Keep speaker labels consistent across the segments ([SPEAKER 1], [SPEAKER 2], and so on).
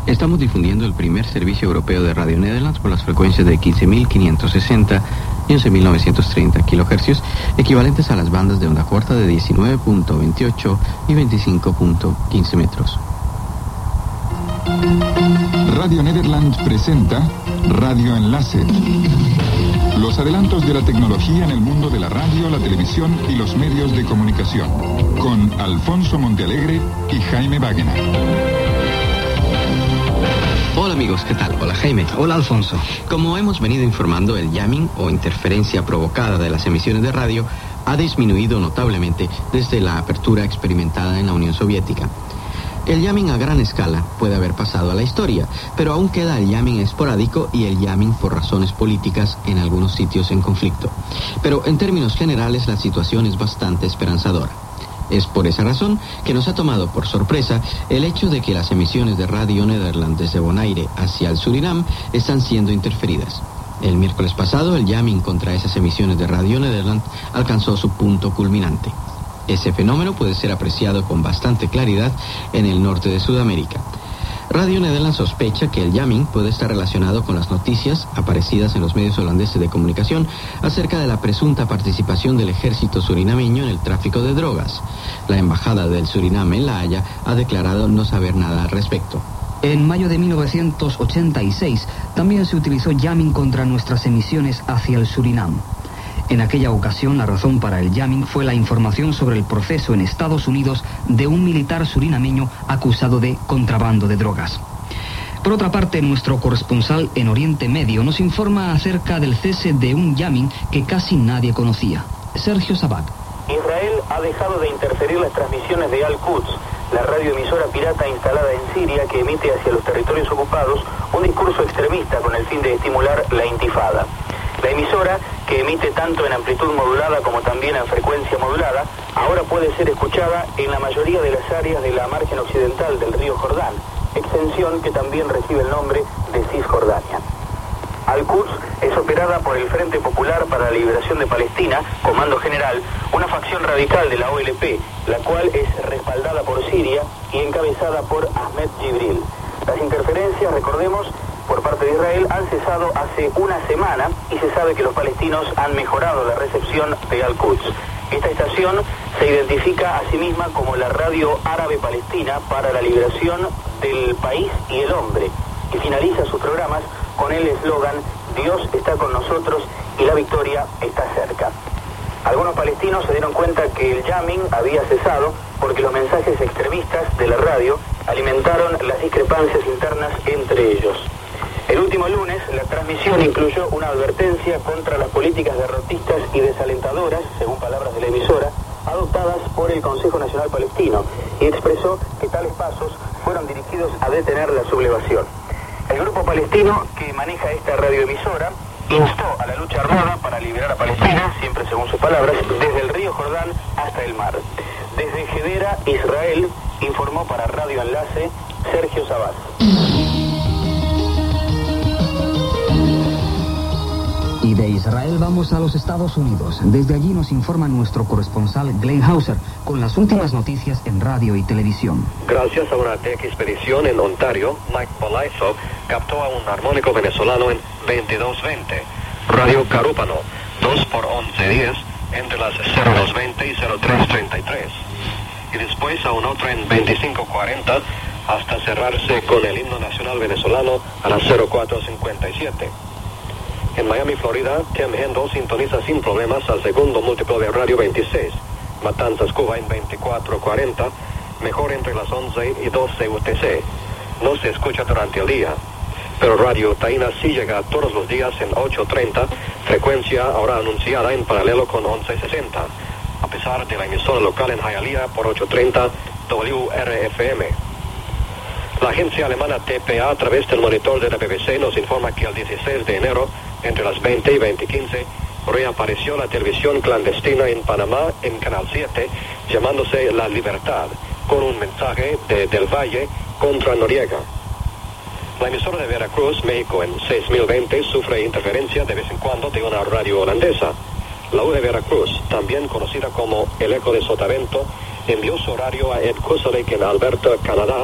[SPEAKER 1] Estamos difundiendo el primer servicio europeo de Radio Netherlands por las frecuencias de 15.560 y 11.930 kHz, equivalentes a las bandas de onda corta de 19.28 y 25.15 metros.
[SPEAKER 2] Radio Netherlands presenta Radio Enlace. Los adelantos de la tecnología en el mundo de la radio, la televisión y los medios de comunicación. Con Alfonso Montealegre y Jaime Báguena.
[SPEAKER 1] Hola amigos, ¿qué tal? Hola Jaime.
[SPEAKER 3] Hola Alfonso.
[SPEAKER 1] Como hemos venido informando, el jamming o interferencia provocada de las emisiones de radio ha disminuido notablemente desde la apertura experimentada en la Unión Soviética. El jamming a gran escala puede haber pasado a la historia, pero aún queda el jamming esporádico y el jamming por razones políticas en algunos sitios en conflicto. Pero en términos generales la situación es bastante esperanzadora. Es por esa razón que nos ha tomado por sorpresa el hecho de que las emisiones de Radio Nederland desde Bonaire hacia el Surinam están siendo interferidas. El miércoles pasado el jamming contra esas emisiones de Radio Nederland alcanzó su punto culminante. Ese fenómeno puede ser apreciado con bastante claridad en el norte de Sudamérica. Radio Nederland sospecha que el jamming puede estar relacionado con las noticias aparecidas en los medios holandeses de comunicación acerca de la presunta participación del ejército surinameño en el tráfico de drogas. La embajada del Surinam en La Haya ha declarado no saber nada al respecto.
[SPEAKER 3] En mayo de 1986 también se utilizó jamming contra nuestras emisiones hacia el Surinam. En aquella ocasión, la razón para el jamming fue la información sobre el proceso en Estados Unidos de un militar surinameño acusado de contrabando de drogas. Por otra parte, nuestro corresponsal en Oriente Medio nos informa acerca del cese de un jamming que casi nadie conocía. Sergio Sabat.
[SPEAKER 4] Israel ha dejado de interferir las transmisiones de Al-Quds, la radioemisora pirata instalada en Siria que emite hacia los territorios ocupados un discurso extremista con el fin de estimular la intifada. La emisora, que emite tanto en amplitud modulada como también en frecuencia modulada, ahora puede ser escuchada en la mayoría de las áreas de la margen occidental del río Jordán, extensión que también recibe el nombre de Cisjordania. Al-Quds es operada por el Frente Popular para la Liberación de Palestina, Comando General, una facción radical de la OLP, la cual es respaldada por Siria y encabezada por Ahmed Jibril. Las interferencias, recordemos, por parte de Israel han cesado hace una semana y se sabe que los palestinos han mejorado la recepción de Al-Quds. Esta estación se identifica a sí misma como la Radio Árabe Palestina para la Liberación del País y el Hombre, y finaliza sus programas con el eslogan Dios está con nosotros y la victoria está cerca. Algunos palestinos se dieron cuenta que el jamming había cesado porque los mensajes extremistas de la radio alimentaron las discrepancias internas entre ellos. El último lunes, la transmisión incluyó una advertencia contra las políticas derrotistas y desalentadoras, según palabras de la emisora, adoptadas por el Consejo Nacional Palestino, y expresó que tales pasos fueron dirigidos a detener la sublevación. El grupo palestino que maneja esta radioemisora instó a la lucha armada para liberar a Palestina, siempre según sus palabras, desde el río Jordán hasta el mar. Desde Gedera, Israel, informó para Radio Enlace Sergio Sabat.
[SPEAKER 3] Y de Israel vamos a los Estados Unidos. Desde allí nos informa nuestro corresponsal Glenn Hauser con las últimas noticias en radio y televisión.
[SPEAKER 5] Gracias a una expedición en Ontario, Mike Polaizo captó a un armónico venezolano en 2220, Radio Carúpano, 2x1110, entre las 0220 y 0333. Y después a un otro en 2540, hasta cerrarse con el himno nacional venezolano a las 0457. En Miami, Florida, Tim Hendel sintoniza sin problemas al segundo múltiplo de Radio 26. Matanzas, Cuba en 2440, mejor entre las 11 y 12 UTC. No se escucha durante el día, pero Radio Taína sí llega todos los días en 830, frecuencia ahora anunciada en paralelo con 1160, a pesar de la emisora local en Hialeah por 830 WRFM. La agencia alemana TPA, a través del monitor de la BBC, nos informa que el 16 de enero, entre las 20 y 20:15, reapareció la televisión clandestina en Panamá en Canal 7, llamándose La Libertad, con un mensaje de Del Valle contra Noriega. La emisora de Veracruz, México, en 6020, sufre interferencia de vez en cuando de una radio holandesa. La U de Veracruz, también conocida como El Eco de Sotavento, envió su horario a Ed Kuselik en Alberta, Canadá,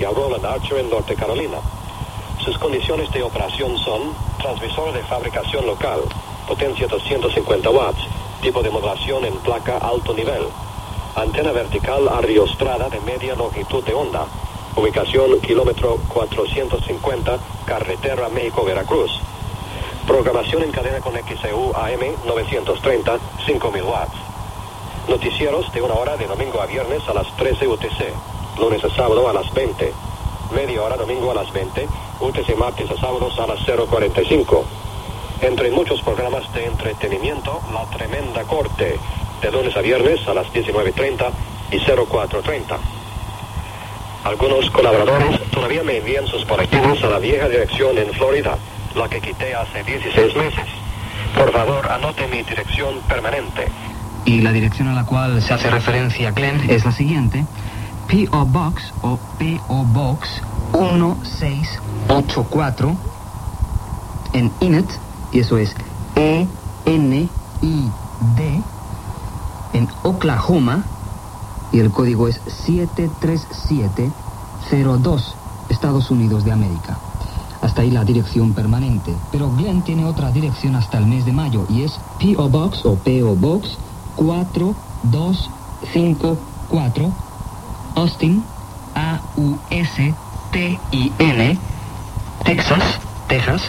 [SPEAKER 5] y a Roland Archer en Norte Carolina. Sus condiciones de operación son transmisor de fabricación local, potencia 250 watts, tipo de modulación en placa alto nivel, antena vertical ariostrada de media longitud de onda, ubicación kilómetro 450, carretera México-Veracruz. Programación en cadena con XEU AM 930, 5000 watts. Noticieros de 1 hora de domingo a viernes a las 13 UTC, lunes a sábado a las 20, media hora domingo a las 20, UTC martes a sábados a las 0:45. Entre muchos programas de entretenimiento, La Tremenda Corte, de lunes a viernes a las 19:30 y 04:30. Algunos colaboradores todavía me envían sus boletines a la vieja dirección en Florida, la que quité hace 16 meses. Por favor, anote mi dirección permanente.
[SPEAKER 3] Y la dirección a la cual se hace referencia Glenn es la siguiente: P.O. Box o P.O. Box 1684 en Enid, y eso es ENID, en Oklahoma, y el código es 73702, Estados Unidos de América. Hasta ahí la dirección permanente. Pero Glenn tiene otra dirección hasta el mes de mayo, y es P.O. Box o P.O. Box 4254, Austin, AUSTIN, Texas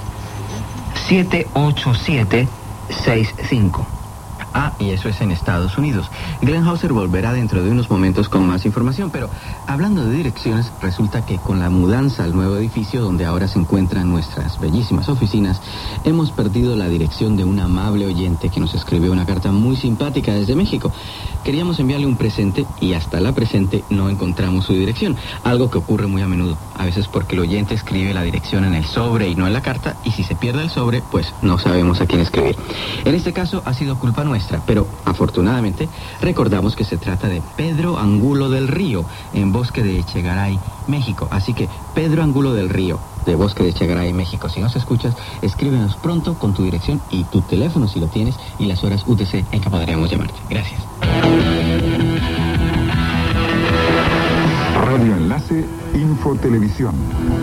[SPEAKER 3] 78765.
[SPEAKER 1] Ah, y eso es en Estados Unidos. Glenn Hauser volverá dentro de unos momentos con más información, pero hablando de direcciones, resulta que con la mudanza al nuevo edificio donde ahora se encuentran nuestras bellísimas oficinas, hemos perdido la dirección de un amable oyente que nos escribió una carta muy simpática desde México. Queríamos enviarle un presente y hasta la presente no encontramos su dirección, algo que ocurre muy a menudo, a veces porque el oyente escribe la dirección en el sobre y no en la carta, y si se pierde el sobre, pues no sabemos a quién escribir. En este caso ha sido culpa nuestra, pero afortunadamente recordamos que se trata de Pedro Angulo del Río, en Bosque de Echegaray, México. Así que Pedro Angulo del Río, de Bosque de Echegaray, México, si nos escuchas, escríbenos pronto con tu dirección y tu teléfono si lo tienes y las horas UTC en que podríamos llamarte. Gracias.
[SPEAKER 2] Radio Enlace Infotelevisión.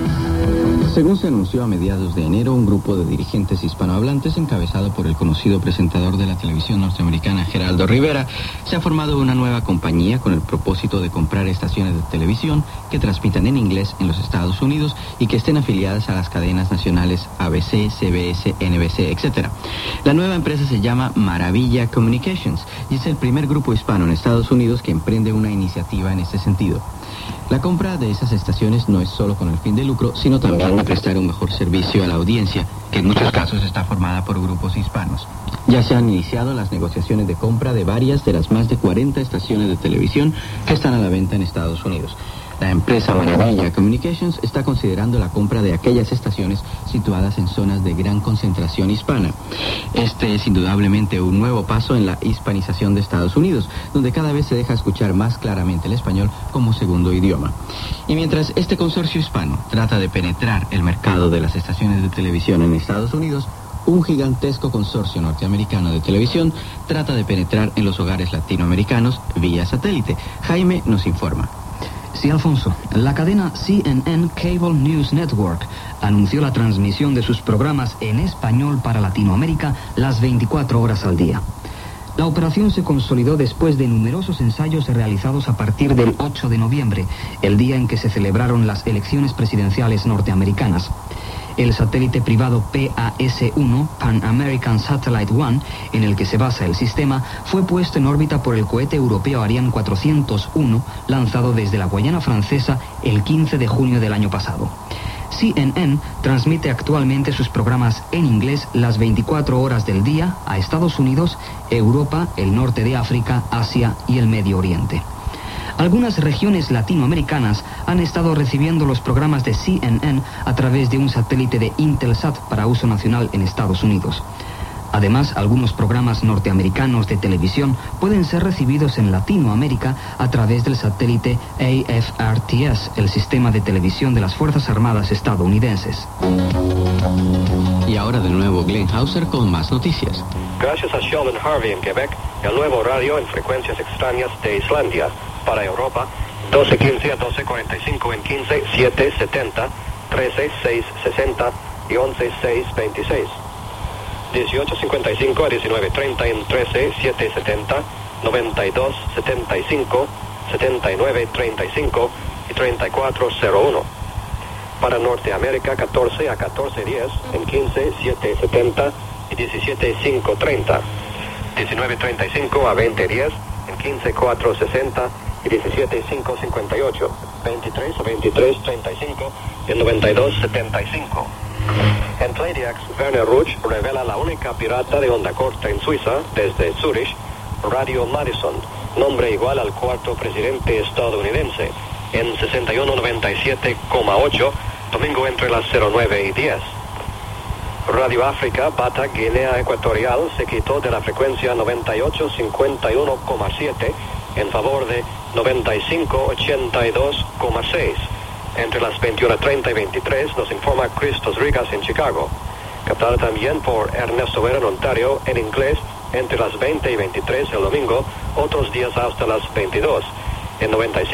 [SPEAKER 1] Según se anunció a mediados de enero, un grupo de dirigentes hispanohablantes encabezado por el conocido presentador de la televisión norteamericana Geraldo Rivera se ha formado una nueva compañía con el propósito de comprar estaciones de televisión que transmitan en inglés en los Estados Unidos y que estén afiliadas a las cadenas nacionales ABC, CBS, NBC, etc. La nueva empresa se llama Maravilla Communications y es el primer grupo hispano en Estados Unidos que emprende una iniciativa en este sentido. La compra de esas estaciones no es solo con el fin de lucro, sino también de prestar un mejor servicio a la audiencia, que en muchos casos está formada por grupos hispanos. Ya se han iniciado las negociaciones de compra de varias de las más de 40 estaciones de televisión que están a la venta en Estados Unidos. La empresa Maravilla Communications está considerando la compra de aquellas estaciones situadas en zonas de gran concentración hispana. Este es indudablemente un nuevo paso en la hispanización de Estados Unidos, donde cada vez se deja escuchar más claramente el español como segundo idioma. Y mientras este consorcio hispano trata de penetrar el mercado de las estaciones de televisión en Estados Unidos, un gigantesco consorcio norteamericano de televisión trata de penetrar en los hogares latinoamericanos vía satélite. Jaime nos informa.
[SPEAKER 3] Sí, Alfonso. La cadena CNN Cable News Network anunció la transmisión de sus programas en español para Latinoamérica las 24 horas al día. La operación se consolidó después de numerosos ensayos realizados a partir del 8 de noviembre, el día en que se celebraron las elecciones presidenciales norteamericanas. El satélite privado PAS-1, Pan American Satellite 1, en el que se basa el sistema, fue puesto en órbita por el cohete europeo Ariane 401, lanzado desde la Guayana Francesa el 15 de junio del año pasado. CNN transmite actualmente sus programas en inglés las 24 horas del día a Estados Unidos, Europa, el norte de África, Asia y el Medio Oriente. Algunas regiones latinoamericanas han estado recibiendo los programas de CNN a través de un satélite de Intelsat para uso nacional en Estados Unidos. Además, algunos programas norteamericanos de televisión pueden ser recibidos en Latinoamérica a través del satélite AFRTS, el sistema de televisión de las Fuerzas Armadas estadounidenses.
[SPEAKER 1] Y ahora de nuevo Glenn Hauser con más noticias.
[SPEAKER 5] Gracias a Sheldon Harvey en Quebec, el nuevo radio en frecuencias extrañas de Islandia para Europa 12:15 a 12:45 en 15, 770, 13, 660 y 11, 626. 18:55 a 19:30 en 13, 770, 92, 75, 79, 35 y 3401. Para Norteamérica, 14 a 14:10 en 15, 770 y 17, 530. 19:35 a 20:10 en 15, 460 y 17, 558. 23 a 23:35 y en 92:75. En Pleiadiax, Werner Ruch revela la única pirata de onda corta en Suiza, desde Zurich, Radio Madison, nombre igual al cuarto presidente estadounidense, en 6197,8, domingo entre las 09 y 10. Radio África, Bata, Guinea Ecuatorial, se quitó de la frecuencia 9851,7 en favor de 9582,6. Entre las 21:30 y 23, nos informa Cristos Rigas en Chicago. Captada también por Ernesto Vera en Ontario, en inglés, entre las 20 y 23 el domingo, otros días hasta las 22, en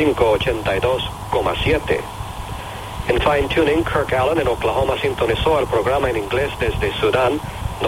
[SPEAKER 5] 9582,7. En Fine Tuning, Kirk Allen en Oklahoma sintonizó el programa en inglés desde Sudán,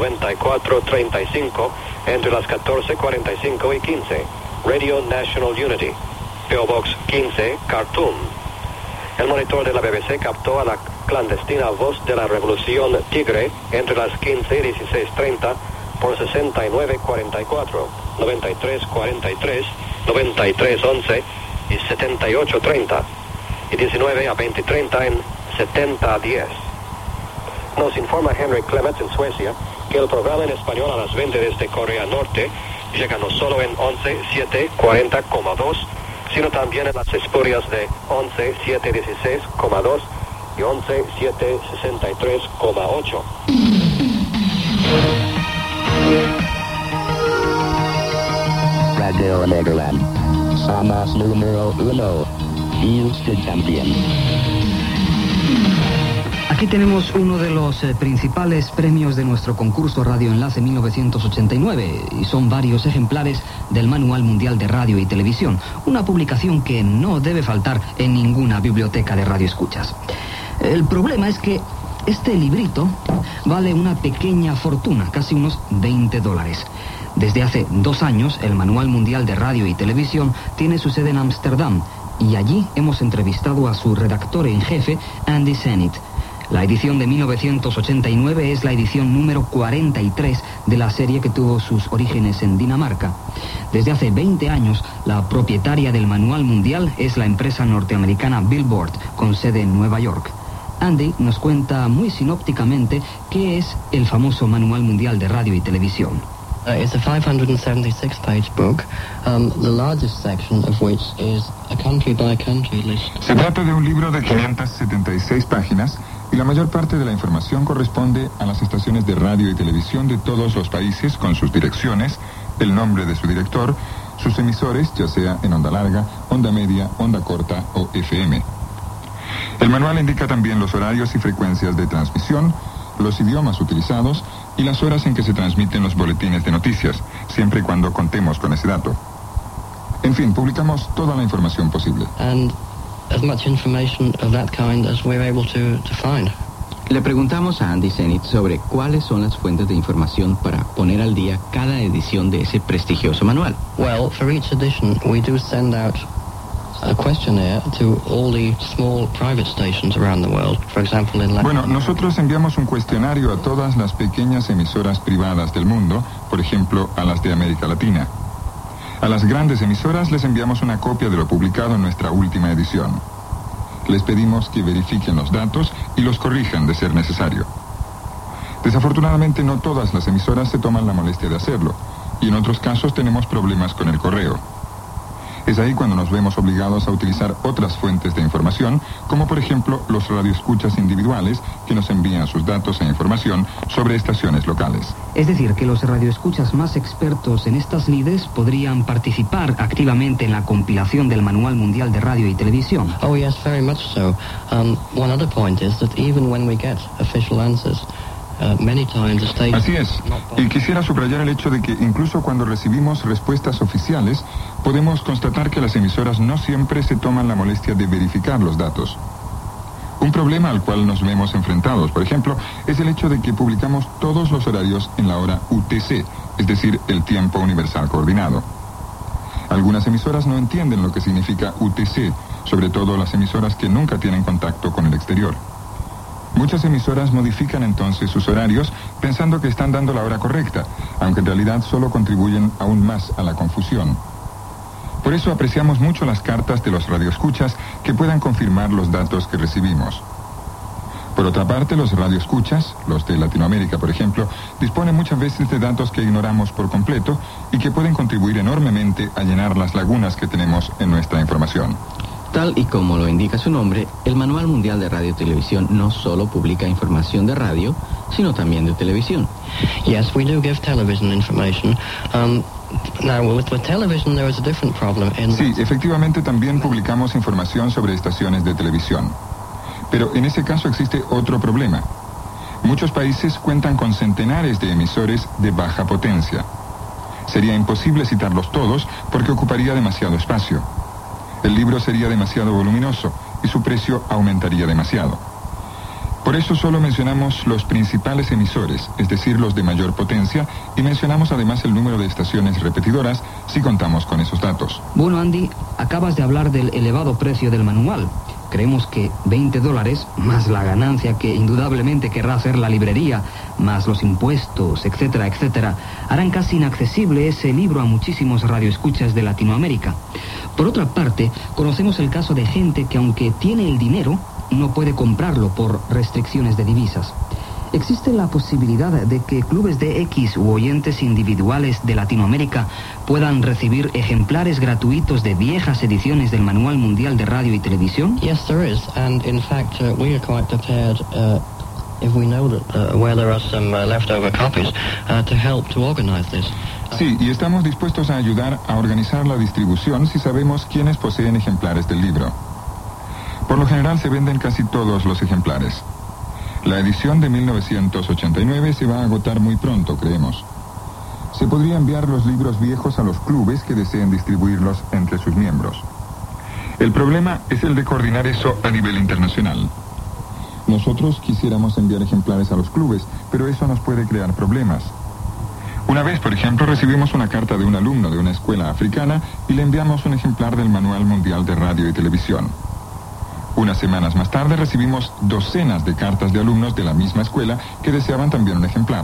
[SPEAKER 5] 9435, entre las 14:45 y 15. Radio National Unity, P.O. Box 15, Khartoum. El monitor de la BBC captó a la clandestina Voz de la Revolución Tigre entre las 15 y 16:30 por 6944, 9343, 9311 y 7830, y 19 a 20:30 en 7010. Nos informa Henry Clements en Suecia que el programa en español a las 20 desde Corea Norte llega no solo en 11.740,2, sino también en las espurias de 11.716,2 y 11.763,8.
[SPEAKER 6] Radio Nederland. Somos número 1. Y usted también.
[SPEAKER 3] Aquí tenemos uno de los principales premios de nuestro concurso Radio Enlace 1989, y son varios ejemplares del Manual Mundial de Radio y Televisión, una publicación que no debe faltar en ninguna biblioteca de radioescuchas. El problema es que este librito vale una pequeña fortuna, casi unos $20. Desde hace 2 años, el Manual Mundial de Radio y Televisión tiene su sede en Ámsterdam, y allí hemos entrevistado a su redactor en jefe, Andy Zenit. La edición de 1989 es la edición número 43 de la serie que tuvo sus orígenes en Dinamarca. Desde hace 20 años, la propietaria del Manual Mundial es la empresa norteamericana Billboard, con sede en Nueva York. Andy nos cuenta muy sinópticamente qué es el famoso Manual Mundial de Radio y Televisión.
[SPEAKER 7] It's a 576-page book, the largest section of which is a country-by-country list.
[SPEAKER 2] Se trata de un libro de 576 páginas y la mayor parte de la información corresponde a las estaciones de radio y televisión de todos los países con sus direcciones, el nombre de su director, sus emisores, ya sea en onda larga, onda media, onda corta o FM. El manual indica también los horarios y frecuencias de transmisión, los idiomas utilizados y las horas en que se transmiten los boletines de noticias, siempre y cuando contemos con ese dato. En fin, publicamos toda la información posible.
[SPEAKER 7] And as much information of that kind as we're able to find.
[SPEAKER 1] Le preguntamos a Andy Zenit sobre cuáles son las fuentes de información para poner al día cada edición de ese prestigioso manual.
[SPEAKER 7] Well, for each edition we do send out a questionnaire to all the small private stations around the world. For example, in
[SPEAKER 2] Bueno, nosotros enviamos un cuestionario a todas las pequeñas emisoras privadas del mundo, por ejemplo, a las de América Latina. A las grandes emisoras les enviamos una copia de lo publicado en nuestra última edición. Les pedimos que verifiquen los datos y los corrijan de ser necesario. Desafortunadamente no todas las emisoras se toman la molestia de hacerlo, y en otros casos tenemos problemas con el correo. Es ahí cuando nos vemos obligados a utilizar otras fuentes de información, como por ejemplo los radioescuchas individuales que nos envían sus datos e información sobre estaciones locales.
[SPEAKER 3] Es decir, que los radioescuchas más expertos en estas lides podrían participar activamente en la compilación del Manual Mundial de Radio y Televisión.
[SPEAKER 7] Oh yes, very much so. One other point is that even when we get official answers, Many times the station...
[SPEAKER 2] Así es. Y quisiera subrayar el hecho de que incluso cuando recibimos respuestas oficiales, podemos constatar que las emisoras no siempre se toman la molestia de verificar los datos. Un problema al cual nos vemos enfrentados, por ejemplo, es el hecho de que publicamos todos los horarios en la hora UTC, es decir, el tiempo universal coordinado. Algunas emisoras no entienden lo que significa UTC, sobre todo las emisoras que nunca tienen contacto con el exterior. Muchas emisoras modifican entonces sus horarios pensando que están dando la hora correcta, aunque en realidad solo contribuyen aún más a la confusión. Por eso apreciamos mucho las cartas de los radioescuchas que puedan confirmar los datos que recibimos. Por otra parte, los radioescuchas, los de Latinoamérica por ejemplo, disponen muchas veces de datos que ignoramos por completo y que pueden contribuir enormemente a llenar las lagunas que tenemos en nuestra información.
[SPEAKER 1] Tal y como lo indica su nombre, el Manual Mundial de Radio y Televisión no solo publica información de radio, sino también de televisión.
[SPEAKER 7] Yes, we do give television information. Now, with television, there is a different problem.
[SPEAKER 2] Sí, efectivamente también publicamos información sobre estaciones de televisión. Pero en ese caso existe otro problema. Muchos países cuentan con centenares de emisores de baja potencia. Sería imposible citarlos todos porque ocuparía demasiado espacio. El libro sería demasiado voluminoso y su precio aumentaría demasiado. Por eso solo mencionamos los principales emisores, es decir, los de mayor potencia, y mencionamos además el número de estaciones repetidoras si contamos con esos datos.
[SPEAKER 3] Bueno, Andy, acabas de hablar del elevado precio del manual. Creemos que $20, más la ganancia que indudablemente querrá hacer la librería, más los impuestos, etcétera, etcétera, harán casi inaccesible ese libro a muchísimos radioescuchas de Latinoamérica. Por otra parte, conocemos el caso de gente que aunque tiene el dinero, no puede comprarlo por restricciones de divisas. ¿Existe la posibilidad de que clubes de X u oyentes individuales de Latinoamérica puedan recibir ejemplares gratuitos de viejas ediciones del Manual Mundial de Radio y Televisión?
[SPEAKER 7] Yes, there is, and in fact, we are quite prepared, if we know that where there are some leftover copies, to help to organize this.
[SPEAKER 2] Sí, y estamos dispuestos a ayudar a organizar la distribución si sabemos quiénes poseen ejemplares del libro. Por lo general se venden casi todos los ejemplares. La edición de 1989 se va a agotar muy pronto, creemos. Se podría enviar los libros viejos a los clubes que deseen distribuirlos entre sus miembros. El problema es el de coordinar eso a nivel internacional. Nosotros quisiéramos enviar ejemplares a los clubes, pero eso nos puede crear problemas. Una vez, por ejemplo, recibimos una carta de un alumno de una escuela africana y le enviamos un ejemplar del Manual Mundial de Radio y Televisión. Unas semanas más tarde recibimos docenas de cartas de alumnos de la misma escuela que deseaban también un ejemplar.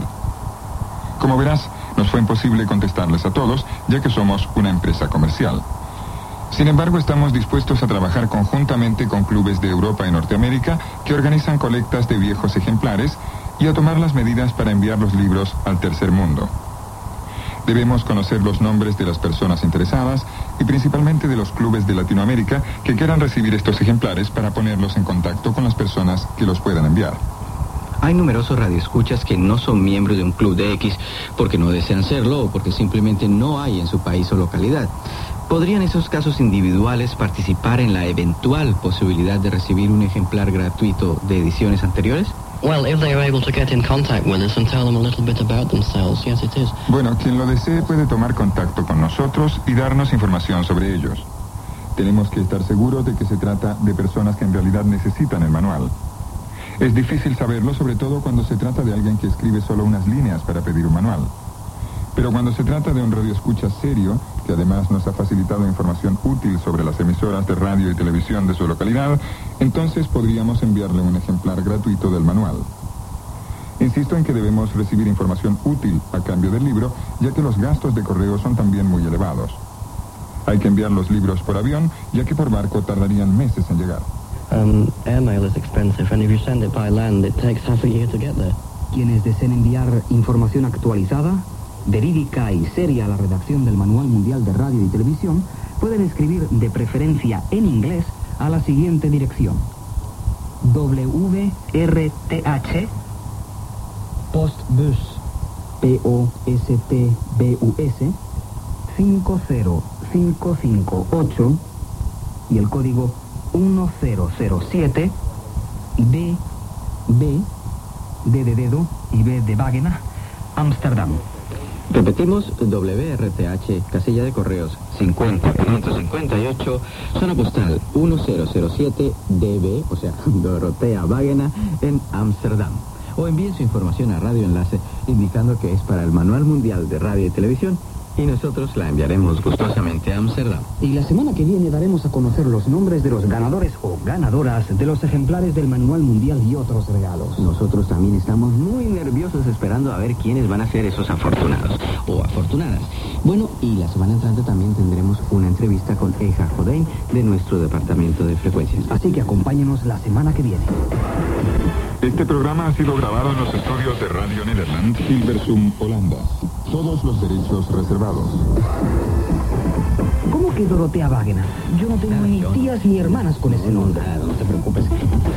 [SPEAKER 2] Como verás, nos fue imposible contestarles a todos, ya que somos una empresa comercial. Sin embargo, estamos dispuestos a trabajar conjuntamente con clubes de Europa y Norteamérica que organizan colectas de viejos ejemplares y a tomar las medidas para enviar los libros al tercer mundo. Debemos conocer los nombres de las personas interesadas y principalmente de los clubes de Latinoamérica que quieran recibir estos ejemplares para ponerlos en contacto con las personas que los puedan enviar.
[SPEAKER 1] Hay numerosos radioescuchas que no son miembros de un club de X porque no desean serlo o porque simplemente no hay en su país o localidad. ¿Podrían esos casos individuales participar en la eventual posibilidad de recibir un ejemplar gratuito de ediciones anteriores?
[SPEAKER 7] Well, if they are able to get in contact with us and tell them a little bit about themselves, yes, it is.
[SPEAKER 2] Bueno, quien lo desee puede tomar contacto con nosotros y darnos información sobre ellos. Tenemos que estar seguros de que se trata de personas que en realidad necesitan el manual. Es difícil saberlo, sobre todo cuando se trata de alguien que escribe solo unas líneas para pedir un manual. Pero cuando se trata de un radioescucha serio, que además nos ha facilitado información útil sobre las emisoras de radio y televisión de su localidad, entonces podríamos enviarle un ejemplar gratuito del manual. Insisto en que debemos recibir información útil a cambio del libro, ya que los gastos de correo son también muy elevados. Hay que enviar los libros por avión, ya que por barco tardarían meses en llegar.
[SPEAKER 7] Airmail is expensive, and if you send it by land, it takes half a year to get there.
[SPEAKER 3] Quienes deseen enviar información actualizada, verídica y seria a la redacción del Manual Mundial de Radio y Televisión pueden escribir de preferencia en inglés a la siguiente dirección: WRTH Postbus POSTBUS 50558 y el código 1007 BB D de dedo y B de Wagener, Ámsterdam.
[SPEAKER 1] Repetimos, WRTH, casilla de correos 50558, zona postal 1007 DB, o sea, Dorotea Wagener, en Ámsterdam. O envíen su información a Radio Enlace indicando que es para el Manual Mundial de Radio y Televisión y nosotros la enviaremos gustosamente a Ámsterdam.
[SPEAKER 3] Y la semana que viene daremos a conocer los nombres de los ganadores o ganadoras de los ejemplares del Manual Mundial y otros regalos.
[SPEAKER 1] Nosotros también estamos muy nerviosos esperando a ver quiénes van a ser esos afortunados o afortunadas. Bueno, y la semana entrante también tendremos una entrevista con Eja Jodein de nuestro departamento de frecuencias.
[SPEAKER 3] Así que acompáñenos la semana que viene.
[SPEAKER 2] Este programa ha sido grabado en los estudios de Radio Nederland, Hilversum, Holanda. Todos los derechos reservados.
[SPEAKER 3] ¿Cómo que Dorotea Wagener? Yo no tengo ni tías ni hermanas con ese nombre.
[SPEAKER 1] No te preocupes.